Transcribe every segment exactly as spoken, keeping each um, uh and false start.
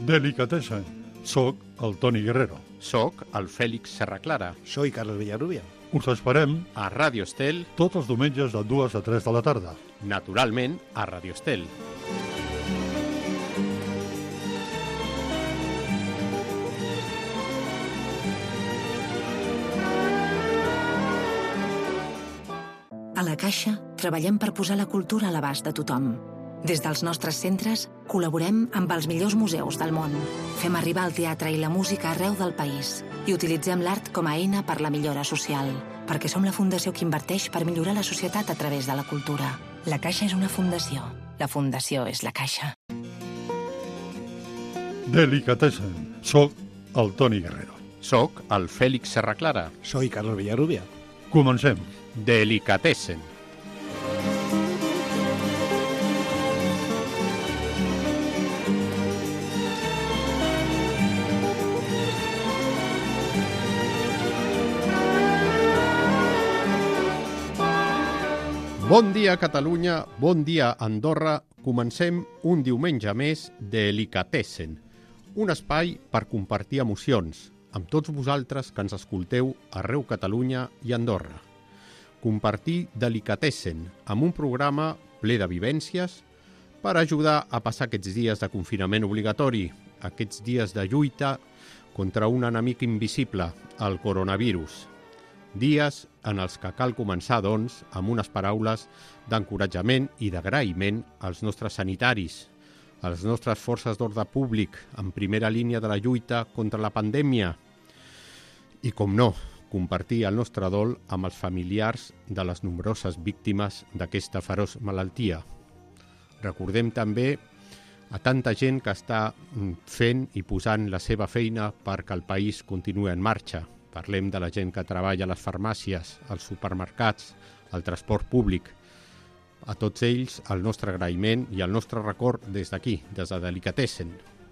Delicatessen. Soc el Toni Guerrero. Soc el Fèlix Serraclara. Soy Carlos Villarrubia. Us esperem A Ràdio Estel, tots els diumenges de dues a tres de la tarda. naturalment a Ràdio Estel. A la Caixa treballem per posar la cultura a l'abast de tothom. Des dels nostres centres col·laborem amb els millors museus del món. Fem arribar el teatre i la música arreu del país i utilitzem l'art com a eina per la millora social, perquè som la fundació que inverteix per millorar la societat a través de la cultura. La Caixa és una fundació. La fundació és la Caixa. Delicatessen. Soc el Toni Guerrero. Soc el Fèlix Serraclara. Soy Carlos Villarrubia. Comencem. Delicatessen. Bon dia, Catalunya, bon dia, Andorra. Comencem un diumenge més Delicatessen, un espai per compartir emocions amb tots vosaltres que ens escolteu arreu Catalunya i Andorra. Compartir Delicatessen amb un programa ple de vivències per ajudar a passar aquests dies de confinament obligatori, aquests dies de lluita contra un enemic invisible, el coronavirus. Dies en els que cal començar, doncs, amb unes paraules d'encoratjament i d'agraïment als nostres sanitaris, a les nostres forces d'ordre públic en primera línia de la lluita contra la pandèmia i, com no, compartir el nostre dol amb els familiars de les nombroses víctimes d'aquesta feroç malaltia. Recordem també a tanta gent que està fent i posant la seva feina perquè el país continuï en marxa. Parlem de la gent que treballa a les farmàcies, als supermercats, al transport públic. A tots ells el nostre agraïment i el nostre record des d'aquí, des de Delicatessen.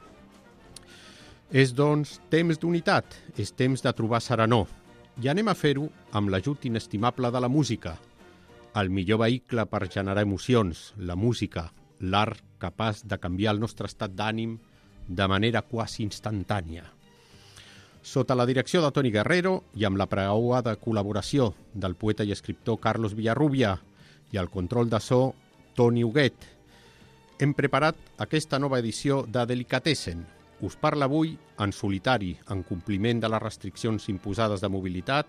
És, doncs, temps d'unitat, és temps de trobar serenor. I anem a fer-ho amb l'ajut inestimable de la música. El millor vehicle per generar emocions, la música, l'art capaç de canviar el nostre estat d'ànim de manera quasi instantània. Sota la direcció de Toni Guerrero i amb la preuada col·laboració del poeta i escriptor Carlos Villarrubia i el control de so Toni Huguet, hem preparat aquesta nova edició de Delicatessen. Us parla avui en solitari, en compliment de les restriccions imposades de mobilitat,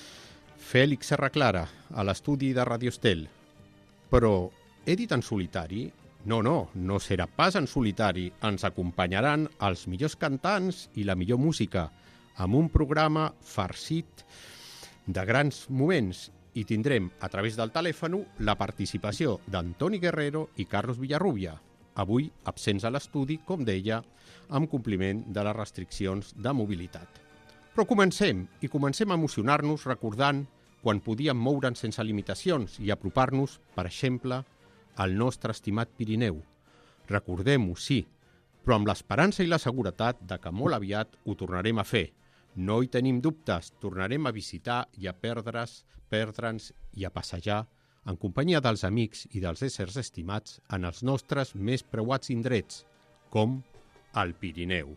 Fèlix Serraclara, a l'estudi de Ràdio Estel. Però he dit en solitari? No, no, no serà pas en solitari. Ens acompanyaran els millors cantants i la millor música, amb un programa farcit de grans moments, i tindrem a través del telèfon la participació d'Antoni Guerrero i Carlos Villarrubia, avui absents a l'estudi, com deia, amb compliment de les restriccions de mobilitat. Però comencem, i comencem a emocionar-nos recordant quan podíem moure'ns sense limitacions i apropar-nos, per exemple, al nostre estimat Pirineu. Recordem-ho, sí, però amb l'esperança i la seguretat de que molt aviat ho tornarem a fer. No hi tenim dubtes, tornarem a visitar i a perdre's, perdre'ns i a passejar en companyia dels amics i dels éssers estimats en els nostres més preuats indrets, com el Pirineu.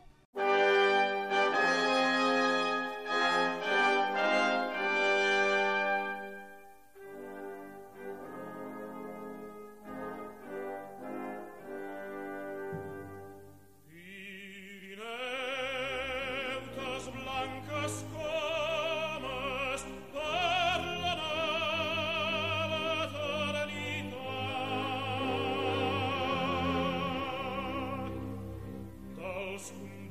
Un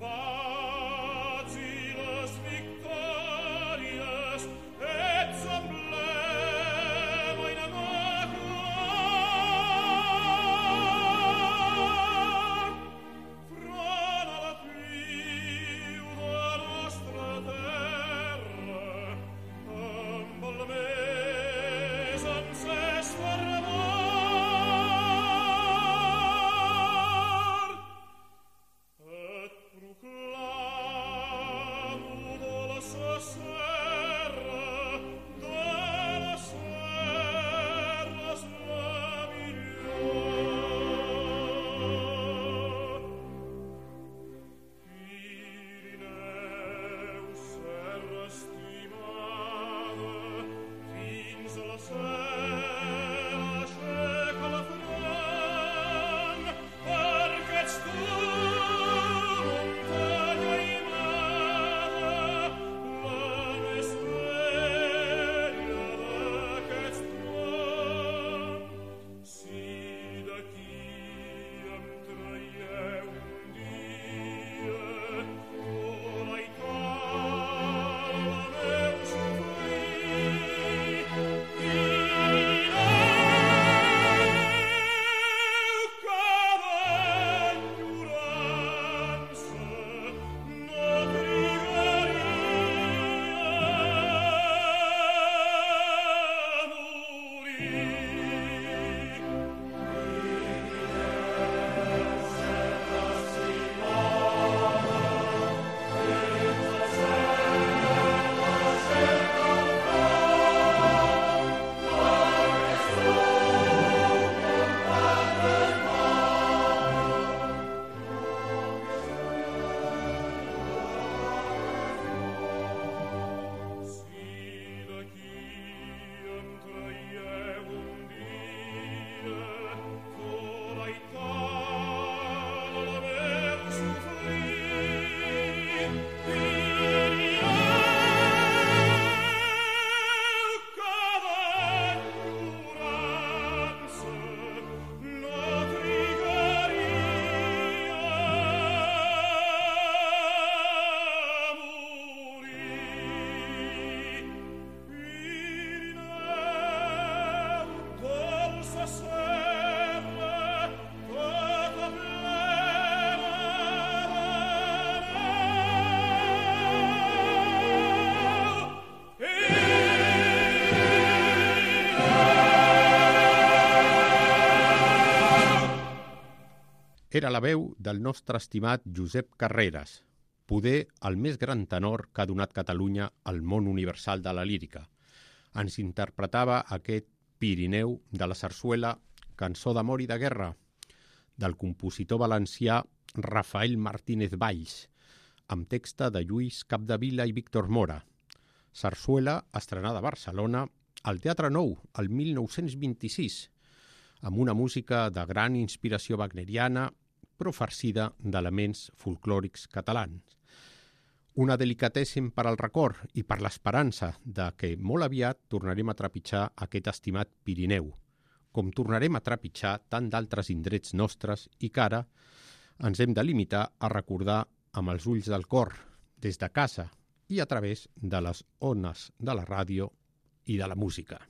Era la veu del nostre estimat Josep Carreras, poder el més gran tenor que ha donat Catalunya al món universal de la lírica. Ens interpretava aquest Pirineu de la sarsuela Cançó d'amor i de guerra, del compositor valencià Rafael Martínez Valls, amb texta de Lluís Capdevila i Víctor Mora. Sarsuela estrenada a Barcelona al Teatre Nou el mil nou-cents vint-i-sis, amb una música de gran inspiració wagneriana, però farcida d'elements folclòrics catalans. Una delicatessen per al record i per l'esperança de que molt aviat tornarem a trepitjar aquest estimat Pirineu, com tornarem a trepitjar tant d'altres indrets nostres i que ara ens hem de limitar a recordar amb els ulls del cor, des de casa i a través de les ones de la ràdio i de la música.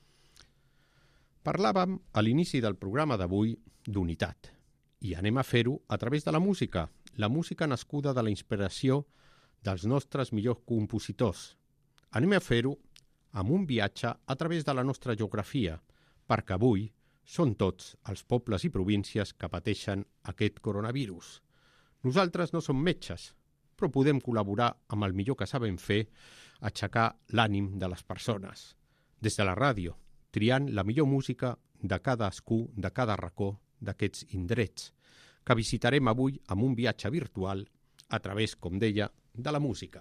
Parlàvem a l'inici del programa d'avui d'unitat, i anem a fer-ho a través de la música, la música nascuda de la inspiració dels nostres millors compositors. Anem a fer-ho amb un viatge a través de la nostra geografia, perquè avui són tots els pobles i províncies que pateixen aquest coronavirus. Nosaltres no som metges, però podem col·laborar amb el millor que sabem fer, aixecar l'ànim de les persones. Des de la ràdio, triant la millor música de cadascú, de cada racó d'aquests indrets, que visitarem avui amb un viatge virtual a través, com deia, de la música.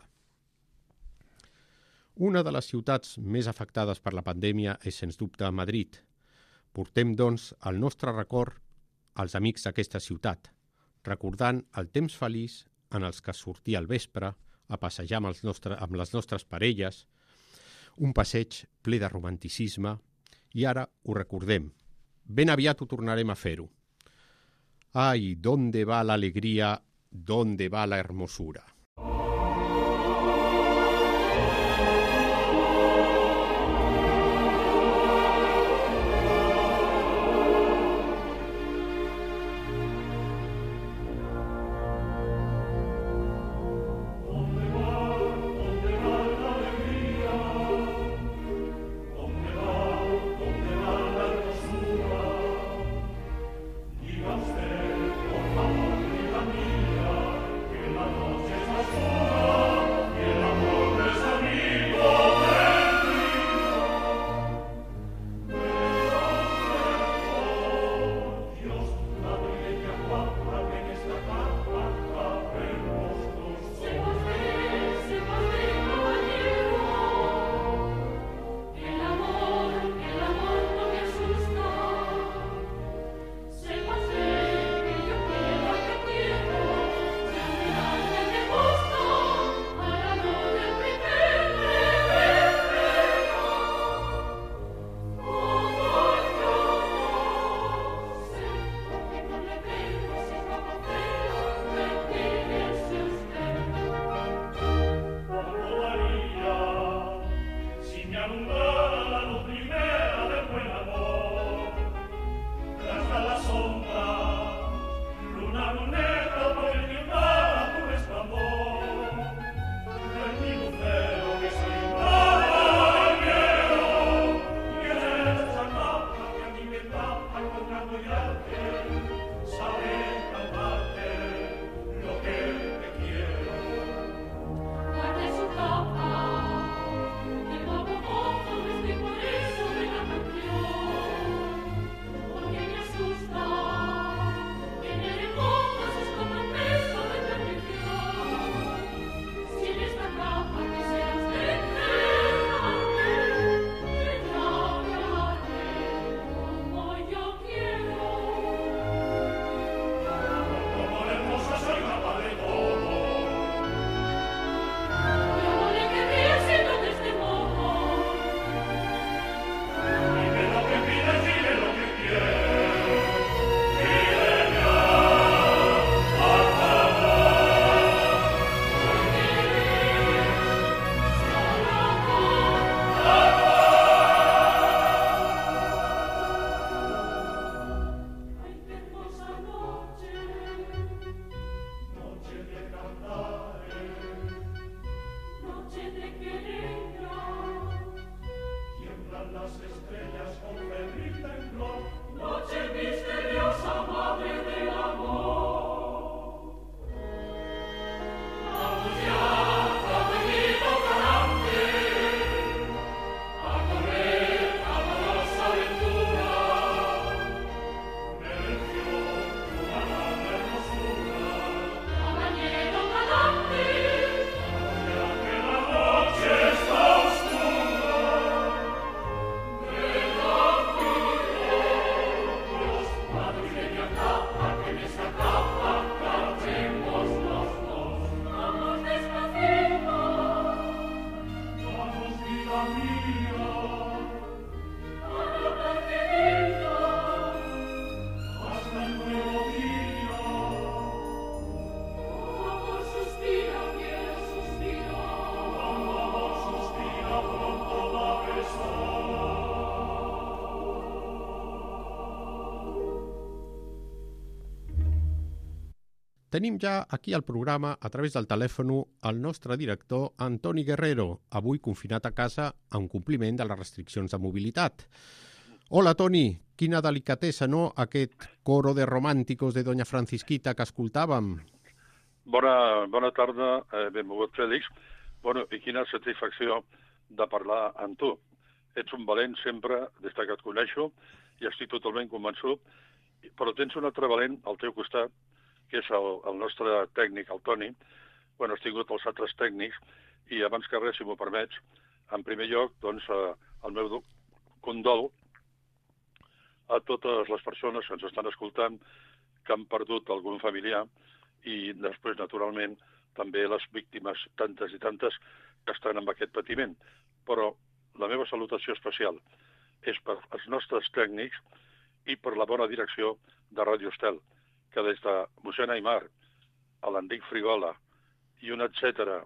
Una de les ciutats més afectades per la pandèmia és, sens dubte, Madrid. Portem, doncs, el nostre record als amics d'aquesta ciutat, recordant el temps feliç en els que sortia al vespre a passejar amb, els nostre, amb les nostres parelles, un passeig ple de romanticisme, i ara ho recordem. Ben aviat ho tornarem a fer-ho. Ai, ¿dónde va la alegría? ¿Dónde va la hermosura? Diga usted, por favor, vida mía, que la noche está Tenim ja aquí al programa, a través del telèfon, el nostre director Antoni Guerrero, avui confinat a casa en compliment de les restriccions de mobilitat. Hola, Toni, quina delicatessa, no?, aquest coro de romànticos de Doña Francisquita que escoltàvem. Bona, bona tarda, eh, benvolgut Fèlix. Bueno, i quina satisfacció de parlar amb tu. Ets un valent sempre, des que et coneixo, i estic totalment convençut, però tens un altre valent al teu costat, que és el, el nostre tècnic, el Toni. Bueno, has tingut els altres tècnics, i abans que res, si m'ho permets, en primer lloc, doncs, eh, el meu condol a totes les persones que ens estan escoltant, que han perdut algun familiar, i després, naturalment, també les víctimes, tantes i tantes, que estan amb aquest patiment. Però la meva salutació especial és per als nostres tècnics i per la bona direcció de Ràdio Estel, que des de mossèn Aimar, a l'Enric Frigola, i un etcètera,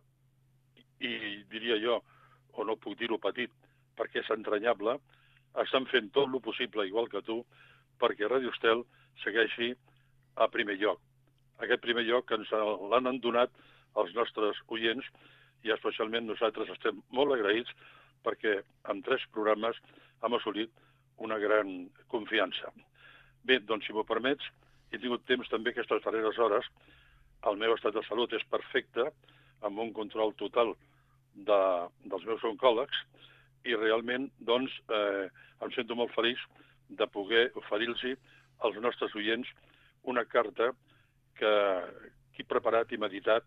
i diria jo, o no puc dir-ho petit, perquè és entranyable, estan fent tot el possible, igual que tu, perquè Ràdio Estel segueixi a primer lloc. Aquest primer lloc que ens l'han donat els nostres oients, i especialment nosaltres estem molt agraïts perquè en tres programes hem assolit una gran confiança. Bé, doncs, si m'ho permets, he tingut temps també aquestes darreres hores. El meu estat de salut és perfecte, amb un control total de, dels meus oncòlegs, i realment, doncs, eh, em sento molt feliç de poder oferir-los als nostres oients una carta que, que he preparat i meditat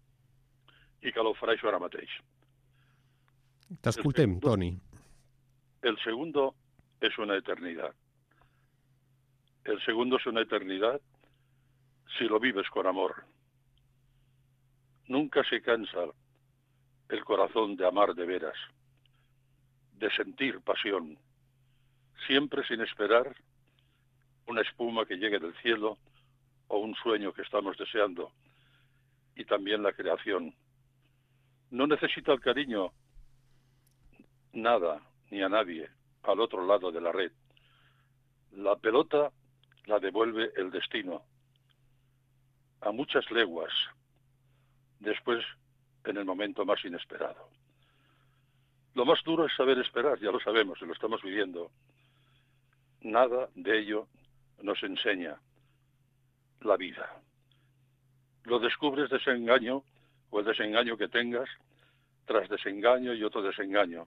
i que l'ofereixo ara mateix. T'escoltem, Toni. El segundo es una eternidad. El segundo es una eternidad si lo vives con amor. Nunca se cansa el corazón de amar de veras, de sentir pasión, siempre sin esperar una espuma que llegue del cielo o un sueño que estamos deseando, y también la creación. No necesita el cariño nada ni a nadie al otro lado de la red. La pelota la devuelve el destino a muchas leguas, después en el momento más inesperado. Lo más duro es saber esperar, ya lo sabemos y lo estamos viviendo. Nada de ello nos enseña la vida. Lo descubres desengaño o el desengaño que tengas, tras desengaño y otro desengaño.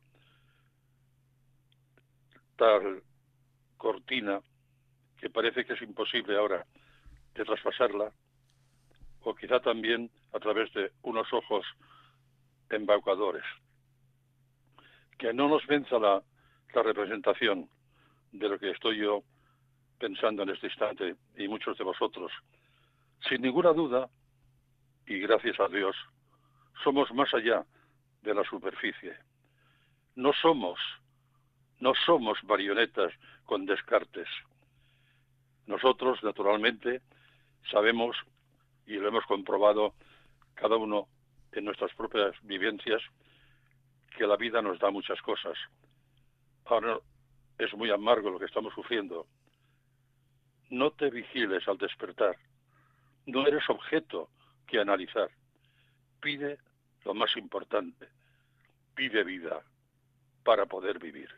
Tal cortina que parece que es imposible ahora de traspasarla, o quizá también a través de unos ojos embaucadores. Que no nos venza la, la representación de lo que estoy yo pensando en este instante, y muchos de vosotros. Sin ninguna duda, y gracias a Dios, somos más allá de la superficie. No somos, no somos marionetas con descartes. Nosotros, naturalmente, sabemos, y lo hemos comprobado cada uno en nuestras propias vivencias, que la vida nos da muchas cosas. Ahora es muy amargo lo que estamos sufriendo. No te vigiles al despertar. No eres objeto que analizar. Pide lo más importante. Pide vida para poder vivir.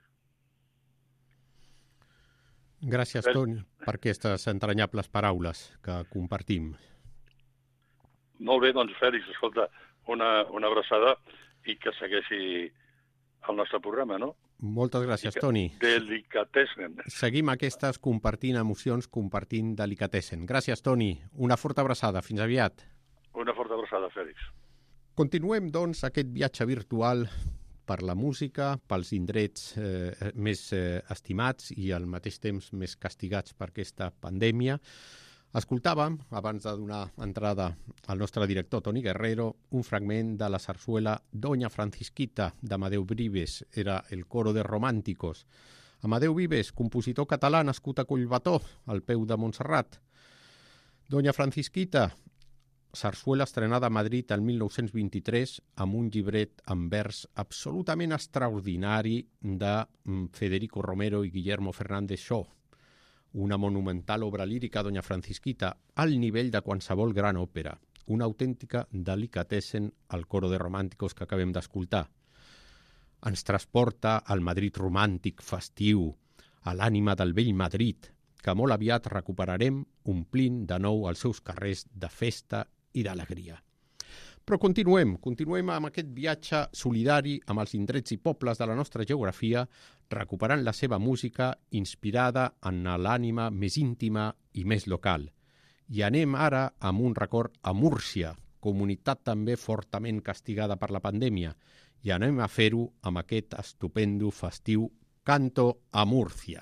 Gràcies, Toni, per aquestes entranyables paraules que compartim. Molt bé, doncs, Fèlix, escolta, una, una abraçada i que segueixi el nostre programa, no? Moltes gràcies, Toni. Delicatessen. Seguim aquestes compartint emocions, compartint delicatessen. Gràcies, Toni. Una forta abraçada. Fins aviat. Una forta abraçada, Fèlix. Continuem, doncs, aquest viatge virtual per la música, pels indrets eh, més eh, estimats i al mateix temps més castigats per aquesta pandèmia. Escoltàvem, abans de donar entrada al nostre director Toni Guerrero, un fragment de la sarsuela Doña Francisquita d'Amadeu Vives, era el coro de romànticos. Amadeu Vives, compositor català nascut a Collbató, al peu de Montserrat. Doña Francisquita, sarsuela estrenada a Madrid el mil nou-cents vint-i-tres amb un llibret en vers absolutament extraordinari de Federico Romero i Guillermo Fernández Shaw. una monumental obra lírica, Doña Francisquita, al nivell de qualsevol gran òpera, una autèntica delicatessen al coro de romànticos que acabem d'escoltar. Ens transporta al Madrid romàntic, festiu, a l'ànima del vell Madrid, que molt aviat recuperarem omplint de nou els seus carrers de festa i d'alegria. Però continuem, continuem amb aquest viatge solidari amb els indrets i pobles de la nostra geografia, recuperant la seva música inspirada en l'ànima més íntima i més local. I anem ara amb un record a Múrcia, comunitat també fortament castigada per la pandèmia, i anem a fer-ho amb aquest estupendo festiu Canto a Murcia.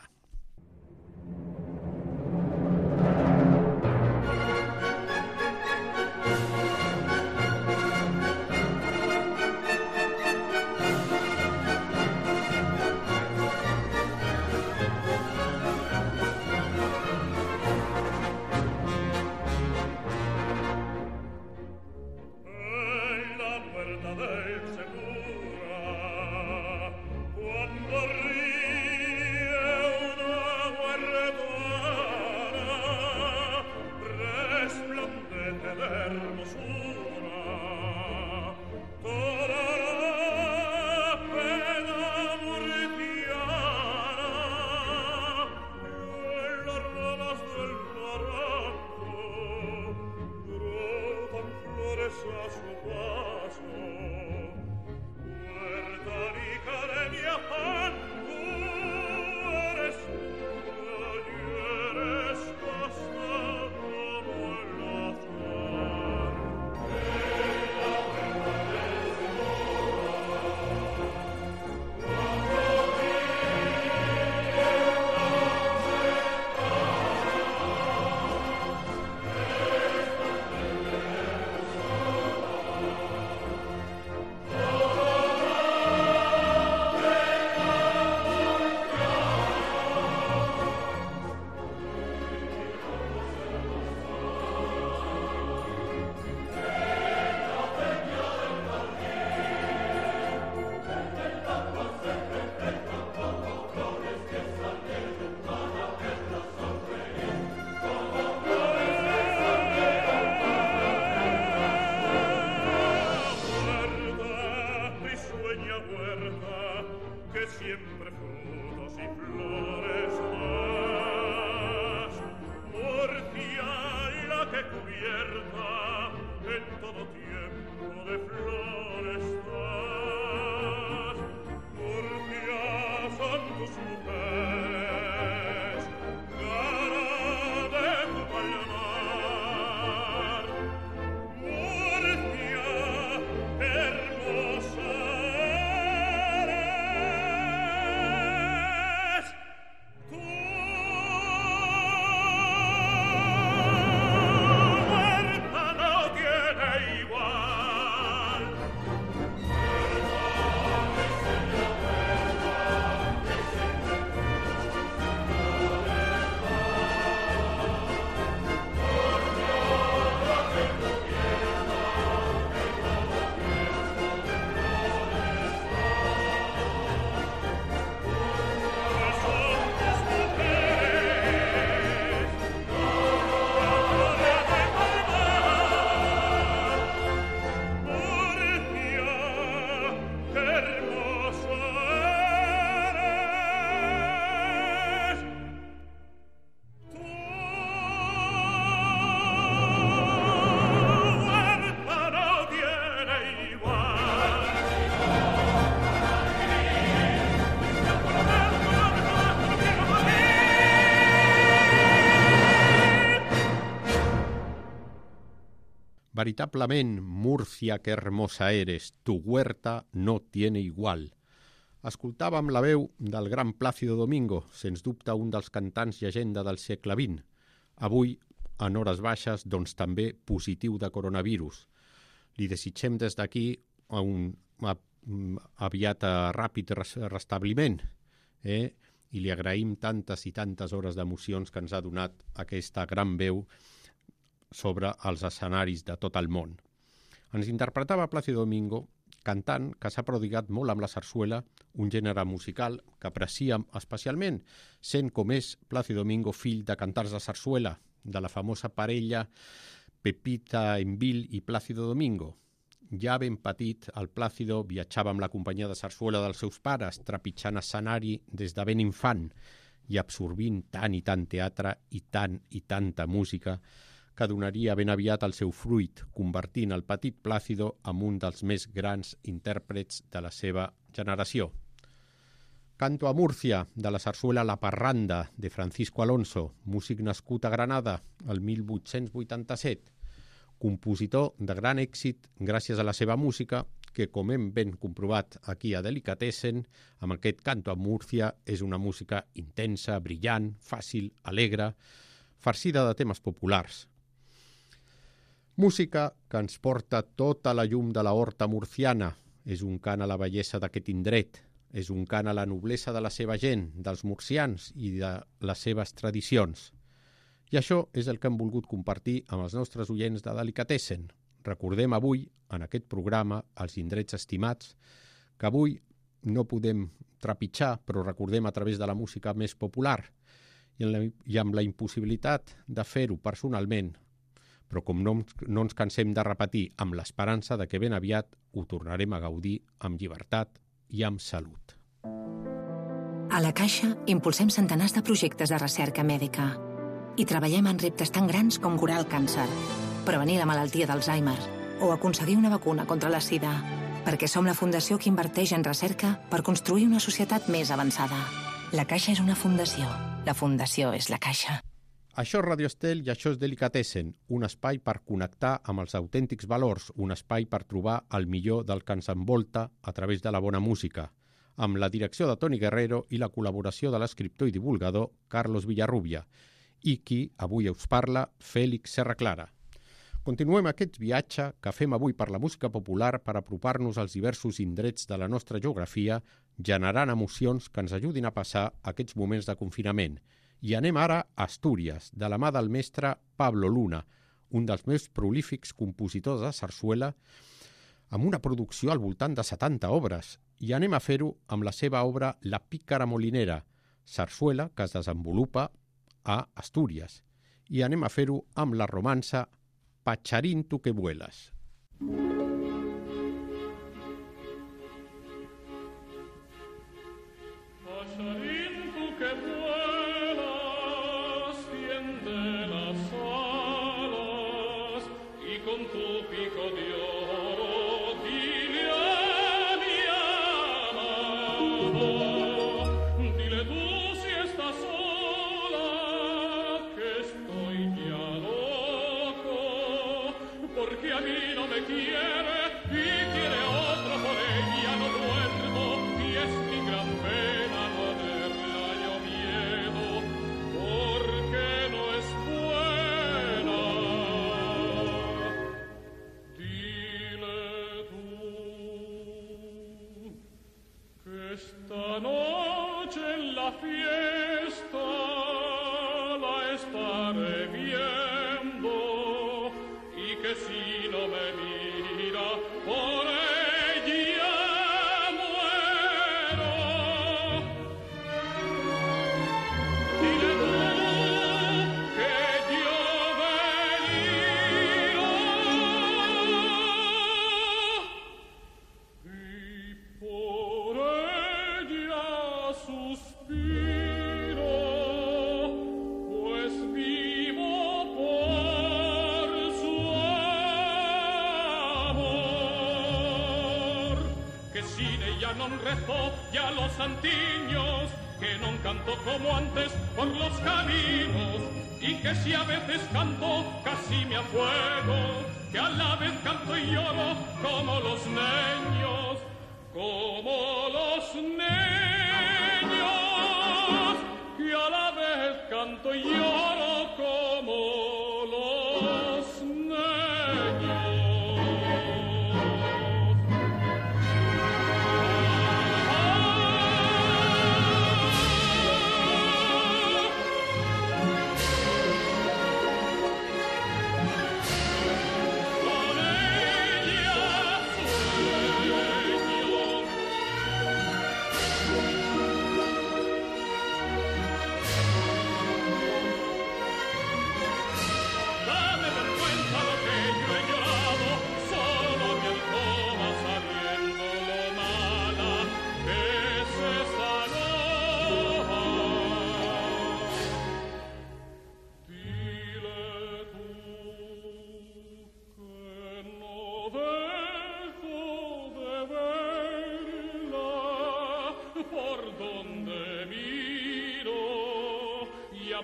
Veritablement, Múrcia, que hermosa eres, tu huerta no tiene igual. Escoltàvem la veu del gran Plácido Domingo, sens dubte un dels cantants llegenda del segle vint. Avui, en hores baixes, doncs també positiu de coronavirus. Li desitgem des d'aquí un aviat ràpid restabliment, eh? I li agraïm tantes i tantes hores d'emocions que ens ha donat aquesta gran veu sobre els escenaris de tot el món. Ens interpretava Plácido Domingo cantant que s'ha prodigat molt amb la sarsuela, un gènere musical que apreciem especialment, sent com és Plácido Domingo fill de cantants de sarsuela, de la famosa parella Pepita Envil i Plácido Domingo. Ja ben petit, el Plácido viatjava amb la companyia de sarsuela dels seus pares, trepitjant escenari des de ben infant i absorbint tant i tant teatre i tant i tanta música que donaria ben aviat el seu fruit, convertint el petit Plácido en un dels més grans intèrprets de la seva generació. Canto a Múrcia, de la sarsuela La Parranda, de Francisco Alonso, músic nascut a Granada el mil vuit-cents vuitanta-set, compositor de gran èxit gràcies a la seva música, que, com hem ben comprovat aquí a Delicatessen, amb aquest Canto a Múrcia és una música intensa, brillant, fàcil, alegre, farcida de temes populars. Música que ens porta tota la llum de la horta murciana. És un cant a la bellesa d'aquest indret, és un cant a la noblesa de la seva gent, dels murcians i de les seves tradicions. I això és el que hem volgut compartir amb els nostres oients de Delicatessen. Recordem avui, en aquest programa, els indrets estimats, que avui no podem trepitjar, però recordem a través de la música més popular i, en la, i amb la impossibilitat de fer-ho personalment, però com no, no ens cansem de repetir amb l'esperança de que ben aviat ho tornarem a gaudir amb llibertat i amb salut. A la Caixa impulsem centenars de projectes de recerca mèdica i treballem en reptes tan grans com curar el càncer, prevenir la malaltia d'Alzheimer o aconseguir una vacuna contra la sida, perquè som la fundació que inverteix en recerca per construir una societat més avançada. La Caixa és una fundació. La fundació és la Caixa. Això és Radio Estel i això és Delicatessen, un espai per connectar amb els autèntics valors, un espai per trobar el millor del que ens envolta a través de la bona música, amb la direcció de Toni Guerrero i la col·laboració de l'escriptor i divulgador Carlos Villarrubia, i qui avui us parla, Fèlix Serraclara. Continuem aquest viatge que fem avui per la música popular per apropar-nos als diversos indrets de la nostra geografia, generant emocions que ens ajudin a passar aquests moments de confinament. I anem ara a Astúries, de la mà del mestre Pablo Luna, un dels més prolífics compositors de sarsuela, amb una producció al voltant de setanta obres. I anem a fer-ho amb la seva obra La pícara molinera, sarsuela que es desenvolupa a Astúries. I anem a fer-ho amb la romança Pacharín tu que vuelas. Pacharín tu que vuelas, tiende las alas y con tu pico de oro dile a mi amada, dile tú si estás sola, que estoy ya loco, porque a mí no me quiere y quiere otro, por ella no duermo y es mi gran pena no haberla yo miedo, porque no es buena. Dile tú que esta noche en la fiesta la estaré viendo y que si no me mira por ella muero. Dile tú que yo deliro y por ella suspiro, pues vivo por su amor, que sin ella non rezo ya los santiños, que non canto como antes por los caminos, y que si a veces canto casi me afuego, que a la vez canto y lloro como los niños, como los niños, que a la vez canto y lloro como los niños. Con ella sueño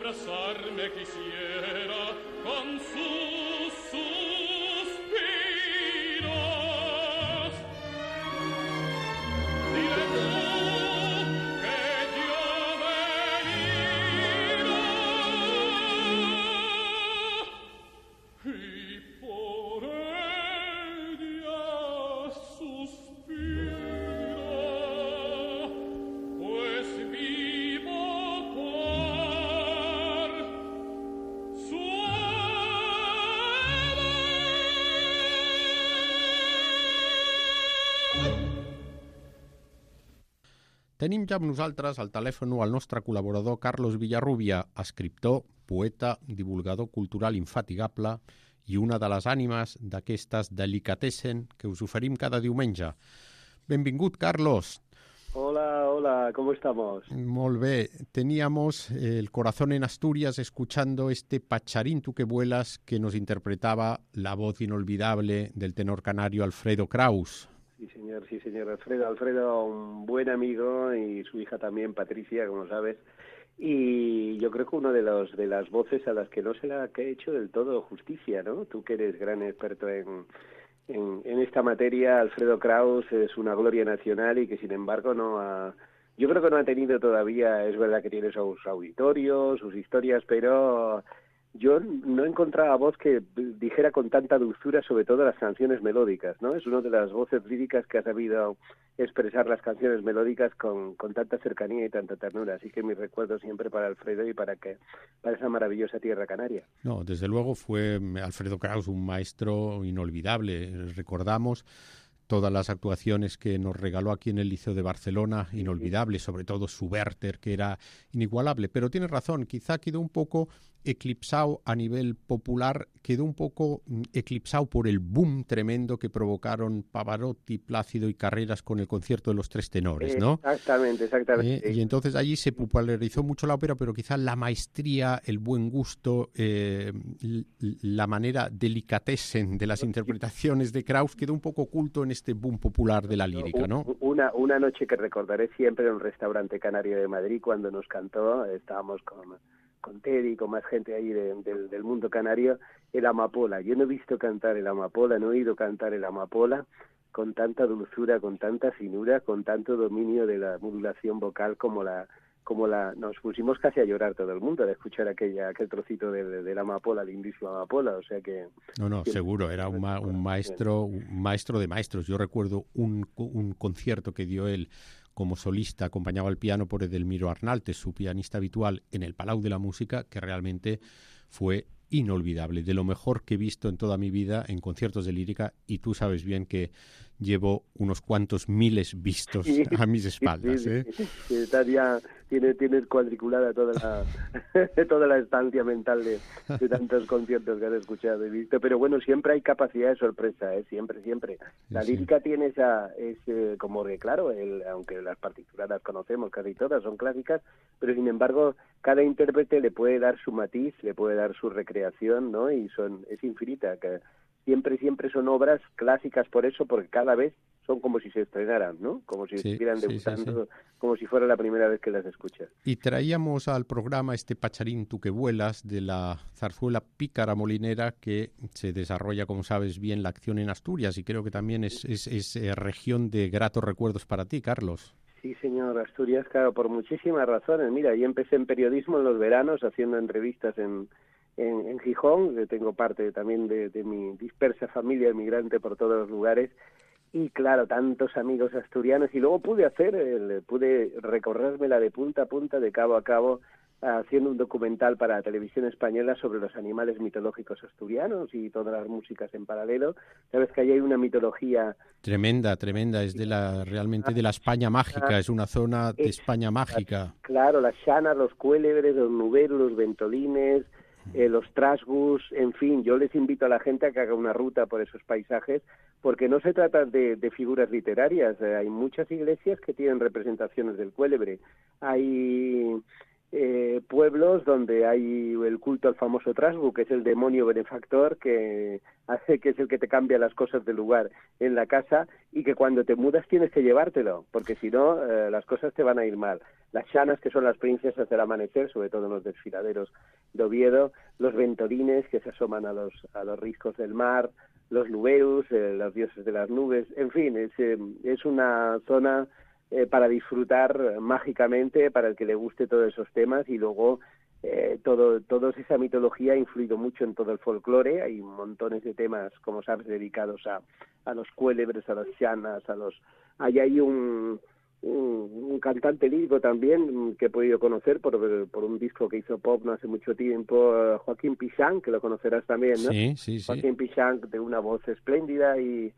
abrazarme quisiera con sus suspiros. Dile tú que yo veniré y por ella suspiro, pues vivo por su Tenim ja amb nosaltres al telèfon el nostre col·laborador Carlos Villarrubia, escriptor, poeta, divulgador cultural infatigable i una de les ànimes d'aquestes delicatessen que us oferim cada diumenge. Benvingut, Carlos. Hola, hola, ¿cómo estamos? Molt bé. Teníamos el corazón en Asturias escuchando este Pacharín tú que vuelas que nos interpretaba la voz inolvidable del tenor canario Alfredo Kraus. Sí, señor, sí, señor. Alfredo, Alfredo, un buen amigo, y su hija también, Patricia, como sabes. Y yo creo que uno de los de las voces a las que no se le ha hecho del todo justicia, ¿no? Tú que eres gran experto en, en, en esta materia, Alfredo Kraus es una gloria nacional y que sin embargo no ha... Yo creo que no ha tenido todavía, es verdad que tiene sus auditorios, sus historias, pero yo no encontraba voz que dijera con tanta dulzura sobre todo las canciones melódicas, ¿no? Es una de las voces líricas que ha sabido expresar las canciones melódicas con, con tanta cercanía y tanta ternura. Así que mi recuerdo siempre para Alfredo y para que para esa maravillosa tierra canaria. No, desde luego fue Alfredo Kraus un maestro inolvidable. Recordamos todas las actuaciones que nos regaló aquí en el Liceo de Barcelona, inolvidable, sobre todo su Werther, que era inigualable. Pero tienes razón, quizá quedó un poco eclipsado a nivel popular, quedó un poco eclipsado por el boom tremendo que provocaron Pavarotti, Plácido y Carreras con el concierto de los tres tenores, ¿no? Exactamente, exactamente. Eh, y entonces allí se popularizó mucho la ópera, pero quizá la maestría, el buen gusto, eh, la manera delicatessen de las interpretaciones de Kraus quedó un poco oculto en este boom popular de la lírica, ¿no? Una, una noche que recordaré siempre en un restaurante canario de Madrid cuando nos cantó, estábamos con... con Teddy, con más gente ahí de, de, del mundo canario, el Amapola. Yo no he visto cantar el Amapola, no he oído cantar el Amapola con tanta dulzura, con tanta finura, con tanto dominio de la modulación vocal como la... como la nos pusimos casi a llorar todo el mundo al escuchar aquella aquel trocito del de, de Amapola, lindísimo Amapola, o sea que... No, no, seguro, era un, ma, un maestro un maestro de maestros. Yo recuerdo un, un concierto que dio él como solista, acompañado al piano por Edelmiro Arnaltes, su pianista habitual, en el Palau de la Música, que realmente fue inolvidable, de lo mejor que he visto en toda mi vida en conciertos de lírica, y tú sabes bien que llevo unos cuantos miles vistos sí, a mis espaldas. sí, ¿eh? Sí, sí, estás ya, tienes, tienes cuadriculada toda la, toda la estancia mental de, de tantos conciertos que has escuchado y visto, pero bueno, siempre hay capacidad de sorpresa, ¿eh? siempre, siempre. La sí. lírica tiene esa, es eh, como que, claro, el, aunque las partituras las conocemos casi todas, son clásicas, pero sin embargo, cada intérprete le puede dar su matiz, le puede dar su recreación, ¿no? Y son es infinita, que siempre, siempre son obras clásicas por eso, porque cada vez son como si se estrenaran, ¿no? Como si sí, estuvieran sí, debutando, sí, sí. como si fuera la primera vez que las escuchas. Y traíamos al programa este Pacharín tú que vuelas de la zarzuela Pícara Molinera, que se desarrolla, como sabes bien, la acción en Asturias, y creo que también es, es, es eh, región de gratos recuerdos para ti, Carlos. Sí, señor, Asturias, claro, por muchísimas razones. Mira, yo empecé en periodismo en los veranos, haciendo entrevistas en, en, en Gijón, que tengo parte también de, de mi dispersa familia emigrante por todos los lugares, y claro, tantos amigos asturianos, y luego pude hacer, el, pude recorrérmela de punta a punta, de cabo a cabo, haciendo un documental para la televisión española sobre los animales mitológicos asturianos y todas las músicas en paralelo. Sabes que ahí hay una mitología tremenda, tremenda, es de la realmente de la España mágica, es una zona de España mágica. Claro, las llanas, los cuélebres, los nuberos, los ventolines, eh, los trasgus, en fin, yo les invito a la gente a que haga una ruta por esos paisajes, porque no se trata de, de figuras literarias, eh, hay muchas iglesias que tienen representaciones del cuélebre, hay eh, pueblos donde hay el culto al famoso Trasgu, que es el demonio benefactor que hace que es el que te cambia las cosas de lugar en la casa y que cuando te mudas tienes que llevártelo, porque si no eh, las cosas te van a ir mal. Las Xanas, que son las princesas del amanecer, sobre todo en los desfiladeros de Oviedo, los ventolines que se asoman a los a los riscos del mar, los nubeus, eh, los dioses de las nubes, en fin, es, eh, es una zona eh, para disfrutar mágicamente, para el que le guste todos esos temas, y luego eh, todo toda esa mitología ha influido mucho en todo el folclore. Hay montones de temas, como sabes, dedicados a, a los cuélebres, a las Xanas, a los... Ahí hay un... Un, un cantante lírico también que he podido conocer por, por un disco que hizo pop no hace mucho tiempo, Joaquín Pichán, que lo conocerás también, ¿no? Sí, sí, sí. Joaquín Pichán, de una voz espléndida y,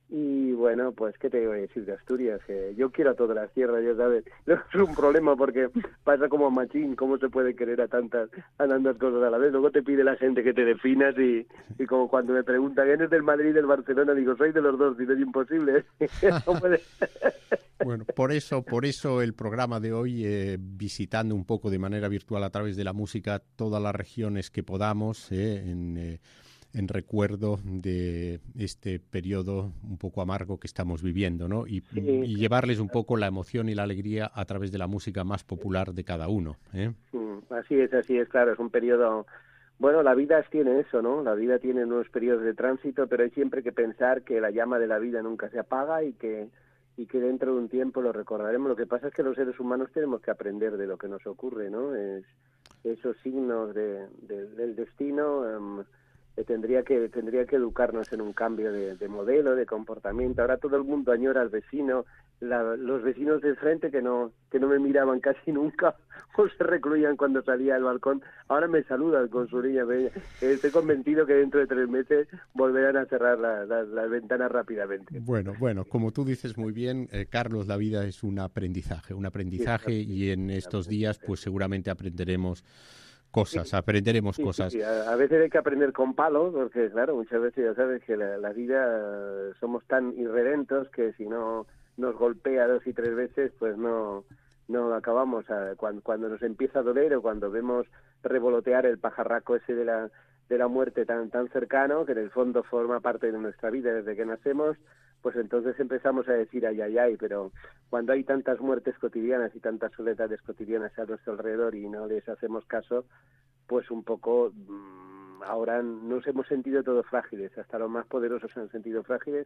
y bueno, pues, ¿qué te voy a decir de Asturias? Que yo quiero a todas las tierras, ya sabes. No es un problema porque pasa como machín, ¿cómo se puede querer a tantas, a tantas cosas a la vez? Luego te pide la gente que te definas y, y como cuando me preguntan, ¿eres del Madrid y del Barcelona? Digo, soy de los dos, y no es imposible. No puede... Bueno, por eso, por eso el programa de hoy, eh, visitando un poco de manera virtual a través de la música todas las regiones que podamos, eh, en, eh, en recuerdo de este periodo un poco amargo que estamos viviendo, ¿no? Y, sí. y llevarles un poco la emoción y la alegría a través de la música más popular de cada uno, ¿eh? Así es, así es, claro, es un periodo... Bueno, la vida tiene eso, ¿no? La vida tiene unos periodos de tránsito, pero hay siempre que pensar que la llama de la vida nunca se apaga y que y que dentro de un tiempo lo recordaremos. Lo que pasa es que los seres humanos tenemos que aprender de lo que nos ocurre, ¿no? Es, esos signos de, de, del destino um, eh, tendría que tendría que educarnos en un cambio de, de modelo, de comportamiento. Ahora todo el mundo añora al vecino, la, los vecinos de frente que no que no me miraban casi nunca o se recluían cuando salía al balcón, ahora me saludan con su niña. Estoy convencido que dentro de tres meses volverán a cerrar las la, la ventanas rápidamente. Bueno, bueno, como tú dices muy bien, eh, Carlos, la vida es un aprendizaje, un aprendizaje sí, y en estos días pues seguramente aprenderemos cosas, sí, aprenderemos sí, cosas. Sí, sí. A, a veces hay que aprender con palos, porque claro, muchas veces ya sabes que la, la vida somos tan irredentos que si no nos golpea dos y tres veces, pues no... no acabamos a, cuando, cuando nos empieza a doler o cuando vemos revolotear el pajarraco ese de la de la muerte tan tan cercano, que en el fondo forma parte de nuestra vida desde que nacemos, pues entonces empezamos a decir ay, ay, ay, pero cuando hay tantas muertes cotidianas y tantas soledades cotidianas a nuestro alrededor y no les hacemos caso, pues un poco mmm, ahora nos hemos sentido todos frágiles, hasta los más poderosos se han sentido frágiles.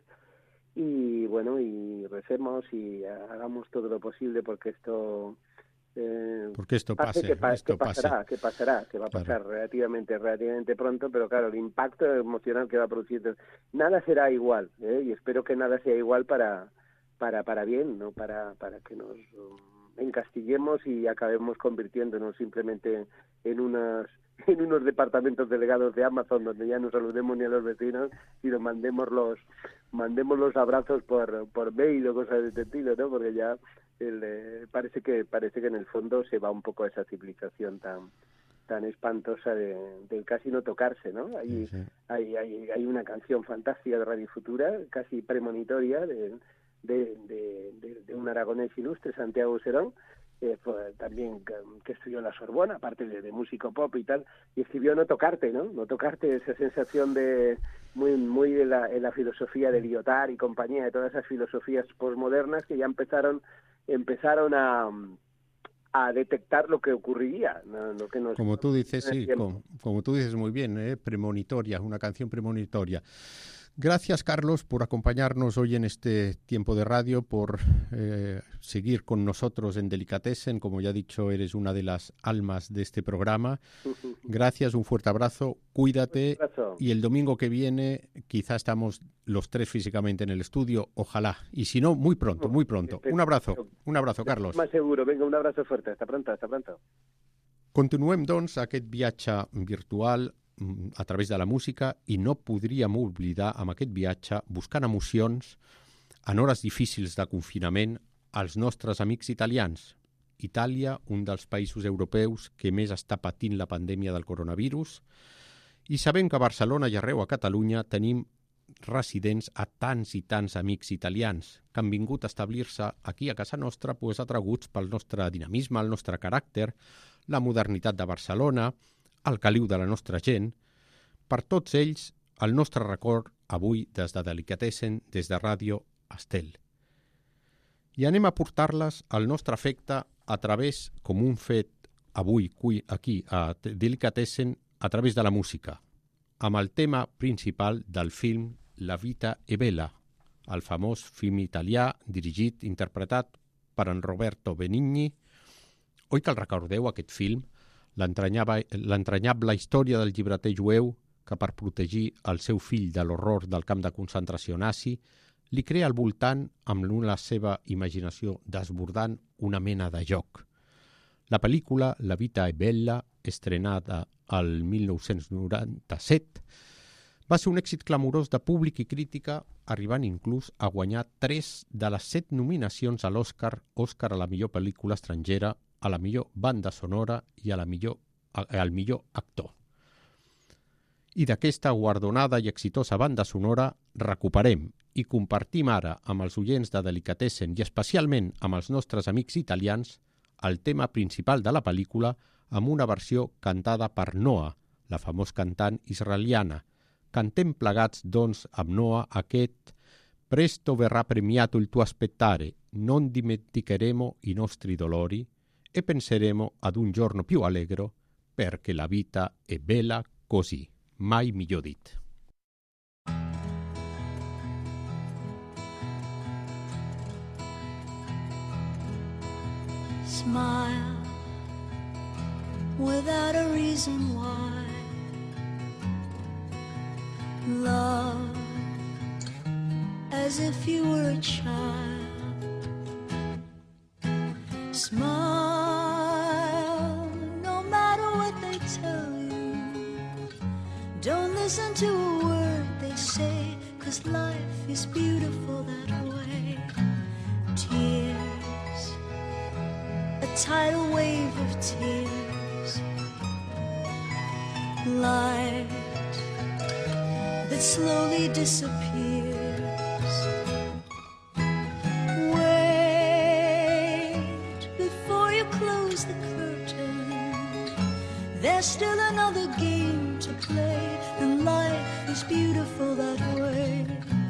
Y bueno, y recemos y hagamos todo lo posible porque esto eh, porque esto pase, que, pa esto que pasará, pase. que pasará, que va a pasar claro. relativamente, relativamente pronto, pero claro, el impacto emocional que va a producir, nada será igual, ¿eh? Y espero que nada sea igual para para para bien, no para para que nos um, encastillemos y acabemos convirtiéndonos simplemente en unas en unos departamentos delegados de Amazon donde ya no saludemos ni a los vecinos y nos mandemos los mandemos los abrazos por por mail o cosas de este estilo, ¿no? Porque ya el, eh, parece que parece que en el fondo se va un poco a esa civilización tan tan espantosa de, de casi no tocarse, ¿no? Hay, sí, sí. hay hay hay una canción fantástica de Radio Futura, casi premonitoria de de, de, de, de un aragonés ilustre, Santiago Serón, Eh, pues, también que, que estudió en la Sorbona, aparte de, de músico pop y tal, y escribió No tocarte, ¿no? No tocarte, esa sensación de muy muy de la, en la filosofía de Lyotard y compañía, de todas esas filosofías posmodernas que ya empezaron empezaron a, a detectar lo que ocurriría, ¿no? Lo que nos, como tú dices, sí, como, como tú dices muy bien, ¿eh? Premonitoria, una canción premonitoria. Gracias, Carlos, por acompañarnos hoy en este tiempo de radio, por eh, seguir con nosotros en Delicatessen. Como ya he dicho, eres una de las almas de este programa. Gracias, un fuerte abrazo, cuídate. Abrazo. Y el domingo que viene quizá estamos los tres físicamente en el estudio, ojalá. Y si no, muy pronto, muy pronto. Un abrazo, un abrazo, Carlos. Más seguro, venga, un abrazo fuerte. Hasta pronto, hasta pronto. Continuem, doncs, aquest viatge virtual a través de la música i no podríem oblidar amb aquest viatge buscant emocions en hores difícils de confinament als nostres amics italians. Itàlia, un dels països europeus que més està patint la pandèmia del coronavirus, i sabem que a Barcelona i arreu a Catalunya tenim residents a tants i tants amics italians que han vingut a establir-se aquí a casa nostra pues, atraguts pel nostre dinamisme, el nostre caràcter, la modernitat de Barcelona, el caliu de la nostra gent. Per tots ells, el nostre record avui des de Delicatessen, des de Ràdio Estel. I anem a portar-les al nostre afecte a través, com un fet avui aquí a Delicatessen, a través de la música, amb el tema principal del film La vita è bella, el famós film italià dirigit, interpretat per en Roberto Benigni. Oi que el recordeu, aquest film? L'entranyable història del llibreter jueu que per protegir el seu fill de l'horror del camp de concentració nazi li crea al voltant, amb la seva imaginació desbordant, una mena de joc. La pel·lícula La vita è bella, estrenada al mil nou-cents noranta-set, va ser un èxit clamorós de públic i crítica, arribant inclús a guanyar tres de les set nominacions a l'Oscar, Oscar a la millor pel·lícula estrangera, a la millor banda sonora i a la millor, al millor actor. I d'aquesta guardonada i exitosa banda sonora recuperem i compartim ara amb els oients de Delicatessen i especialment amb els nostres amics italians el tema principal de la pel·lícula amb una versió cantada per Noa, la famós cantant israeliana. Cantem plegats, doncs, amb Noa aquest «Presto verrà premiato il tuo aspettare, non dimenticheremo i nostri dolori e penseremo ad un giorno più allegro perché la vita è bella così». Mai millor dit. Smile without a reason why. Love as if you were a child. Smile no matter what they tell you. Don't listen to a word they say, 'cause life is beautiful that way. Tears, a tidal wave of tears. Light that slowly disappears. Wait before you close the curtain. There's still another game to play, and life is beautiful that way.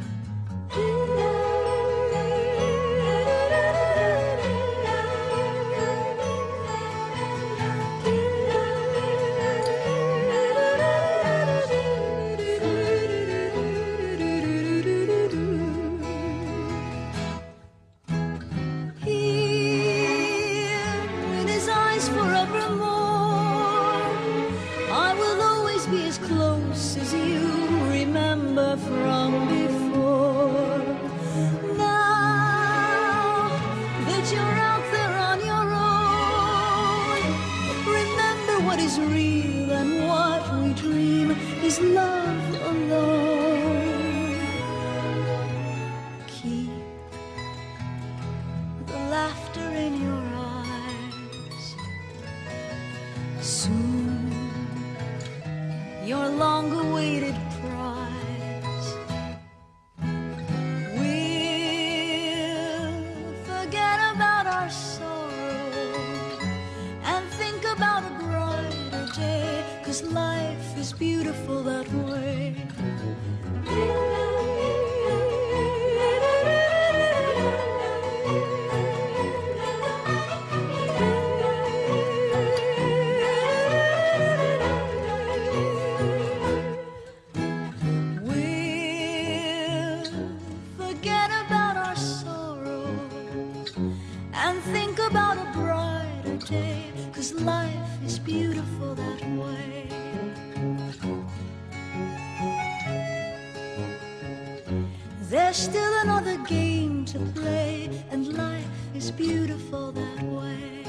There's still another game to play, and life is beautiful that way.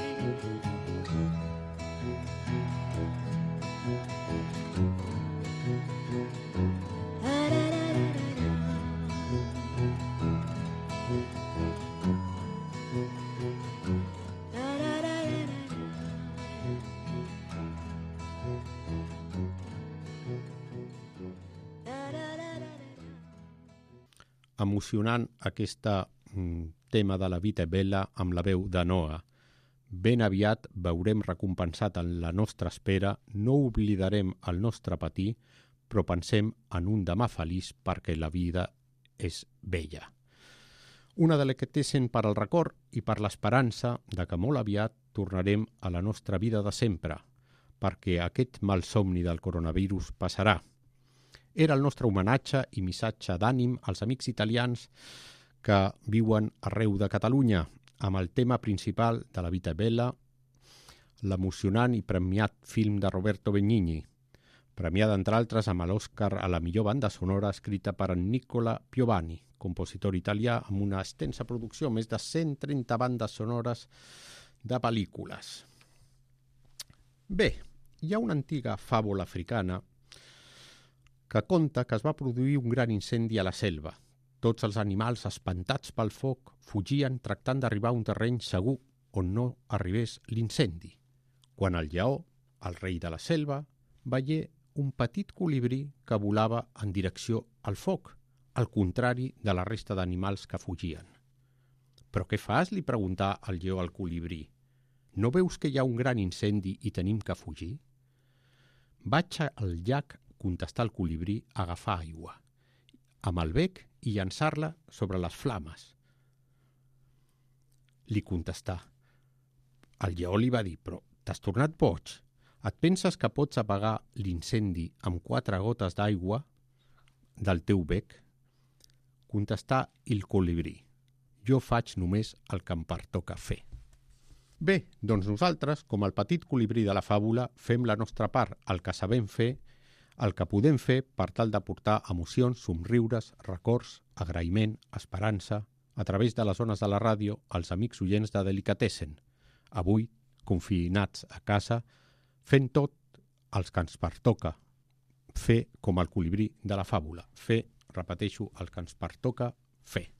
Emocionant aquest mm, tema de La vita è bella amb la veu de Noa. Ben aviat veurem recompensat en la nostra espera, no oblidarem el nostre patir, però pensem en un demà feliç perquè la vida és bella. Una delicatessen per al record i per l'esperança de que molt aviat tornarem a la nostra vida de sempre, perquè aquest malsomni del coronavirus passarà. Era el nostre homenatge i missatge d'ànim als amics italians que viuen arreu de Catalunya, amb el tema principal de La Vita Bella, l'emocionant i premiat film de Roberto Benigni, premiada, entre altres, amb l'Oscar a la millor banda sonora escrita per en Nicola Piovani, compositor italià amb una extensa producció, més de cent trenta bandes sonores de pel·lícules. Bé, hi ha una antiga fàbula africana que conta que es va produir un gran incendi a la selva. Tots els animals, espantats pel foc, fugien tractant d'arribar a un terreny segur on no arribés l'incendi. Quan el lleó, el rei de la selva, veié un petit colibrí que volava en direcció al foc, al contrari de la resta d'animals que fugien. «Però què fas?», li preguntà el lleó al colibrí. «No veus que hi ha un gran incendi i tenim que fugir?» «Vaig al llac», contestà el colibrí, «a agafar aigua, amb el bec i llançar-la sobre les flames». Li contestà. El lleó li va dir, «Però t'has tornat boig? Et penses que pots apagar l'incendi amb quatre gotes d'aigua del teu bec?» Contestà el colibrí, «Jo faig només el que em pertoca fer». Bé, doncs nosaltres, com el petit colibrí de la fàbula, fem la nostra part, el que sabem fer, el que podem fer per tal de portar emocions, somriures, records, agraïment, esperança, a través de les ones de la ràdio, als amics oients de Delicatessen. Avui, confinats a casa, fent tot els que ens pertoca fer com el colibrí de la fàbula. Fer, repeteixo, el que ens pertoca fer.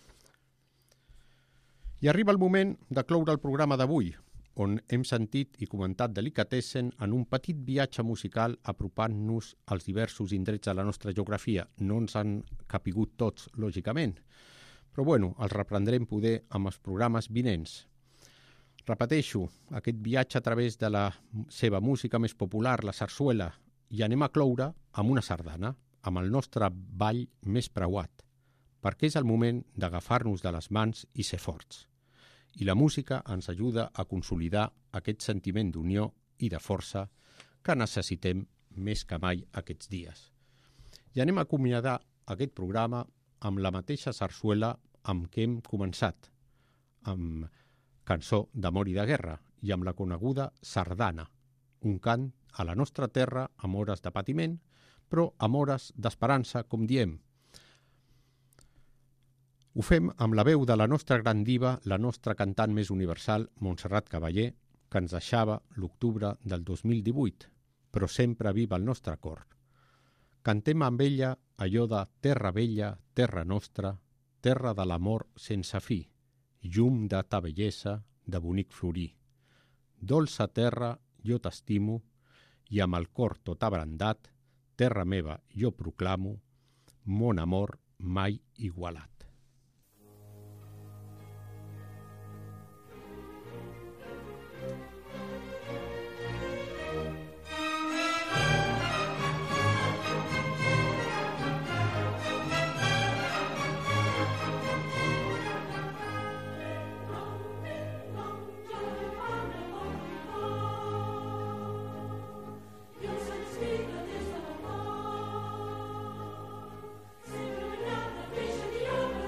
I arriba el moment de cloure el programa d'avui, on hem sentit i comentat Delicatessen en un petit viatge musical apropant-nos als diversos indrets de la nostra geografia. No ens han capigut tots, lògicament, però bueno, els reprendrem poder amb els programes vinents. Repeteixo, aquest viatge a través de la seva música més popular, la sarsuela, i anem a cloure amb una sardana, amb el nostre ball més preuat, perquè és el moment d'agafar-nos de les mans i ser forts. I la música ens ajuda a consolidar aquest sentiment d'unió i de força que necessitem més que mai aquests dies. I anem a acomiadar aquest programa amb la mateixa sarsuela amb què hem començat, amb cançó d'amor i de guerra, i amb la coneguda sardana, un cant a la nostra terra amb hores de patiment, però amb hores d'esperança, com diem. Ho fem amb la veu de la nostra gran diva, la nostra cantant més universal, Montserrat Caballé, que ens deixava l'octubre del dos mil divuit, però sempre viva el nostre cor. Cantem amb ella allò de terra vella, terra nostra, terra de l'amor sense fi, llum de ta bellesa, de bonic florir. Dolça terra, jo t'estimo, i amb el cor tot abrandat, terra meva, jo proclamo, mon amor mai igualat. Io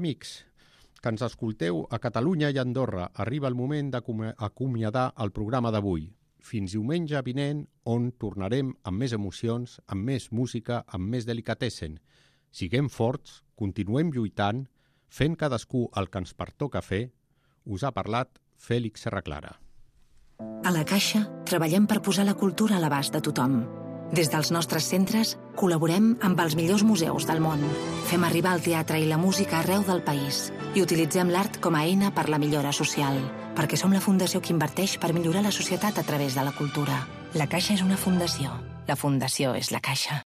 amics, que ens escolteu a Catalunya i Andorra. Arriba el moment d'acomiadar el programa d'avui. Fins diumenge vinent, on tornarem amb més emocions, amb més música, amb més delicatessen. Siguem forts, continuem lluitant, fent cadascú el que ens pertoca fer. Us ha parlat Fèlix Serraclara. A la Caixa treballem per posar la cultura a l'abast de tothom. Des dels nostres centres col·laborem amb els millors museus del món. Fem arribar el teatre i la música arreu del país i utilitzem l'art com a eina per la millora social, perquè som la fundació que inverteix per millorar la societat a través de la cultura. La Caixa és una fundació. La fundació és la Caixa.